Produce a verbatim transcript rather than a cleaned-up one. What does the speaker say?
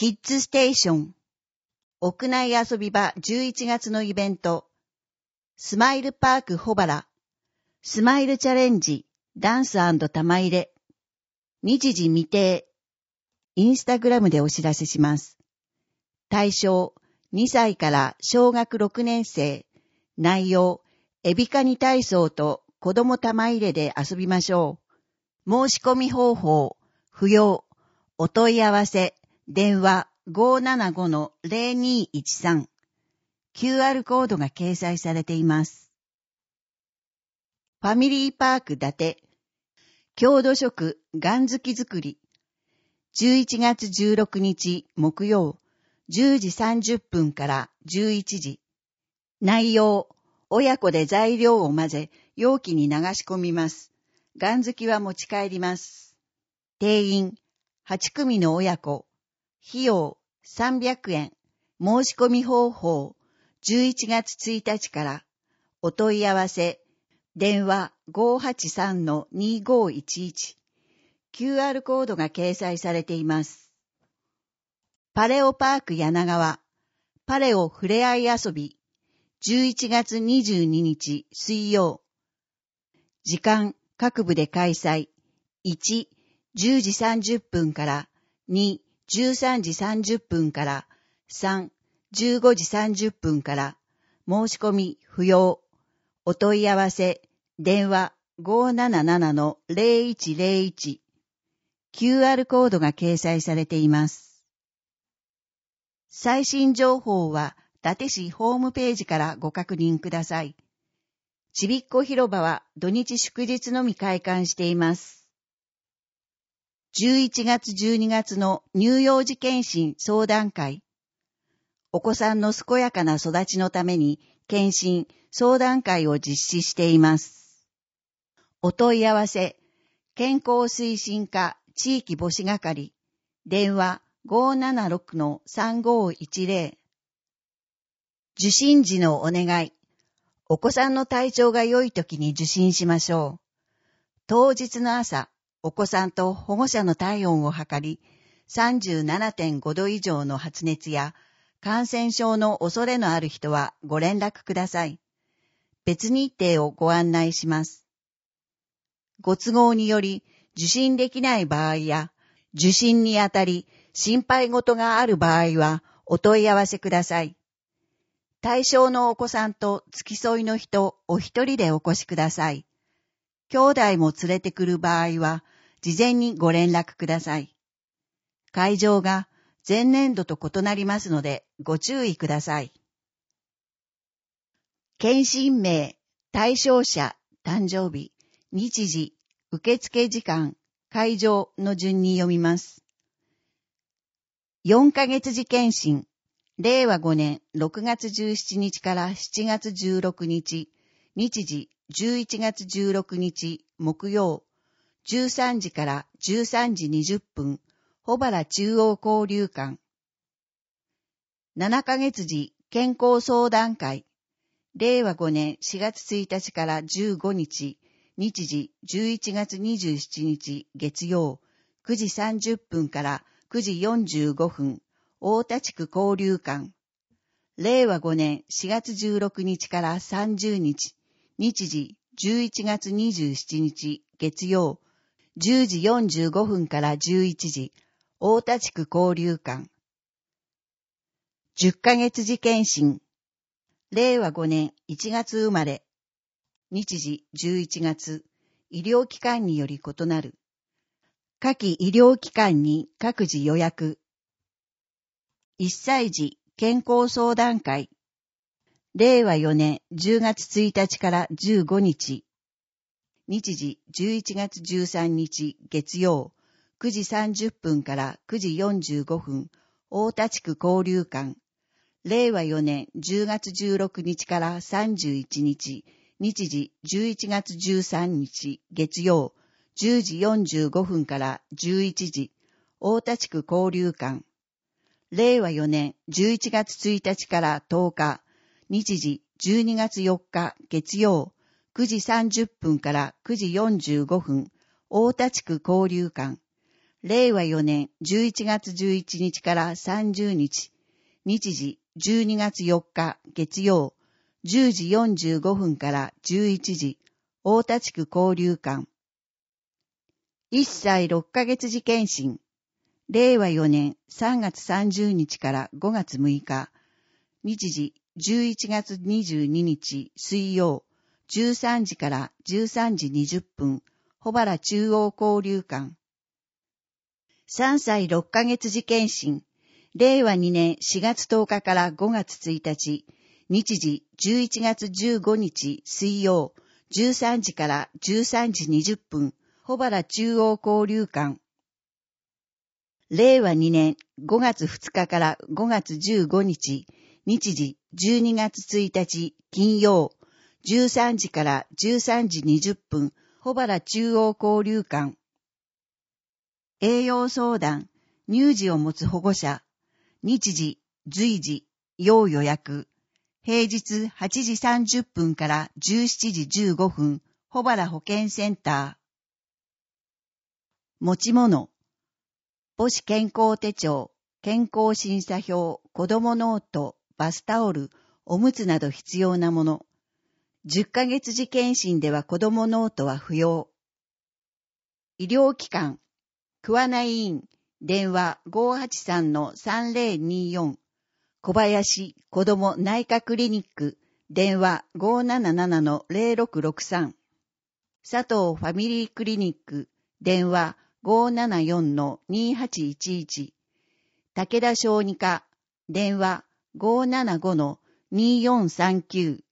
キッズステーション、屋内遊び場じゅういちがつのイベント、スマイルパークホバラ、スマイルチャレンジ、ダンス&玉入れ、日時未定、インスタグラムでお知らせします。対象、にさいから小学ろくねん生、内容、エビカニ体操と子供玉入れで遊びましょう。申し込み方法、不要、お問い合わせ、電話 ごーななごのぜろにいちさん。キューアール コードが掲載されています。ファミリーパーク伊達、郷土食ガン好き作り。じゅういちがつじゅうろくにち木曜、じゅうじさんじゅっぷんからじゅういちじ。内容、親子で材料を混ぜ、容器に流し込みます。ガン好きは持ち帰ります。定員、はちくみの親子。費用、さんびゃくえん。申し込み方法、じゅういちがつついたちから。お問い合わせ、電話 ごーはちさんのにごーいちいち。キューアール コードが掲載されています。パレオパーク柳川、パレオふれあい遊び、じゅういちがつにじゅうににち水曜。時間、各部で開催。いち、じゅうじさんじゅっぷんから、に、じゅうさんじさんじゅっぷんから、さん、じゅうごじさんじゅっぷんから、申し込み不要。お問い合わせ、電話 ごーなななのぜろいちぜろいち。キューアール コードが掲載されています。最新情報は、伊達市ホームページからご確認ください。ちびっこ広場は土日祝日のみ開館しています。じゅういちがつじゅうにがつの乳幼児健診相談会。お子さんの健やかな育ちのために健診相談会を実施しています。お問い合わせ、健康推進課地域母子係、電話 ごーななろくのさんごーいちぜろ。受診時のお願い。お子さんの体調が良い時に受診しましょう。当日の朝、お子さんと保護者の体温を測り、さんじゅうななてんごど以上の発熱や感染症の恐れのある人はご連絡ください。別日程をご案内します。ご都合により受診できない場合や、受診にあたり心配事がある場合はお問い合わせください。対象のお子さんと付き添いの人お一人でお越しください。兄弟も連れてくる場合は、事前にご連絡ください。会場が前年度と異なりますので、ご注意ください。検診名、対象者、誕生日、日時、受付時間、会場の順に読みます。よんかげつ次検診。れいわごねんろくがつじゅうしちにちからしちがつじゅうろくにち、日時じゅういちがつじゅうろくにち木曜、じゅうさんじからじゅうさんじにじゅっぷん、保原中央交流館。ななかげつ次健康相談会。れいわごねんしがつついたちからじゅうごにち、日時じゅういちがつにじゅうしちにち月曜、くじさんじゅっぷんからくじよんじゅうごふん、大田地区交流館。れいわごねんしがつじゅうろくにちからさんじゅうにち、日時じゅういちがつにじゅうしちにち月曜、じゅうじよんじゅうごふんからじゅういちじ、大田地区交流館。じゅっかげつ次検診。れいわごねんいちがつ生まれ。日時じゅういちがつ、医療機関により異なる。下記医療機関に各自予約。いっさい児健康相談会。れいわよねんじゅうがつついたちからじゅうごにち。日時じゅういちがつじゅうさんにち月曜、くじさんじゅっぷんからくじよんじゅうごふん、大田地区交流館。れいわよねんじゅうがつじゅうろくにちからさんじゅういちにち、日時じゅういちがつじゅうさんにち月曜、じゅうじよんじゅうごふんからじゅういちじ、大田地区交流館。れいわよねんじゅういちがつついたちからとおか、日時じゅうにがつよっか月曜、くじさんじゅっぷんからくじよんじゅうごふん、大田地区交流館。 れいわよねんじゅういちがつじゅういちにちからさんじゅうにち、日時じゅうにがつよっか月曜、じゅうじよんじゅうごふんからじゅういちじ、大田地区交流館。いっさいろっかげつ時検診。れいわよねんさんがつさんじゅうにちからごがつむいか、日時じゅういちがつにじゅうににち水曜、じゅうさんじからじゅうさんじにじゅっぷん、保原中央交流館。さんさいろっかげつ時検診。れいわにねんしがつとおかからごがつついたち、日時じゅういちがつじゅうごにち水曜、じゅうさんじからじゅうさんじにじゅっぷん、保原中央交流館。れいわにねんごがつふつかからごがつじゅうごにち、日時じゅうにがつついたち金曜、じゅうさんじからじゅうさんじにじゅっぷん、保原中央交流館。栄養相談、乳児を持つ保護者、日時、随時、要予約、平日はちじさんじゅっぷんからじゅうしちじじゅうごふん、保原保健センター。持ち物、母子健康手帳、健康審査表、子供ノート、バスタオル、おむつなど必要なもの。じゅっかげつ時検診では子供ノートは不要。医療機関、桑名医院、電話 ごーはちさんのさんぜろによん、小林子ども内科クリニック、電話 ごーななななのぜろろくろくさん、佐藤ファミリークリニック、電話 ごーななよんのにはちいちいち、武田小児科、電話 ごーななごのにーよんさんきゅう、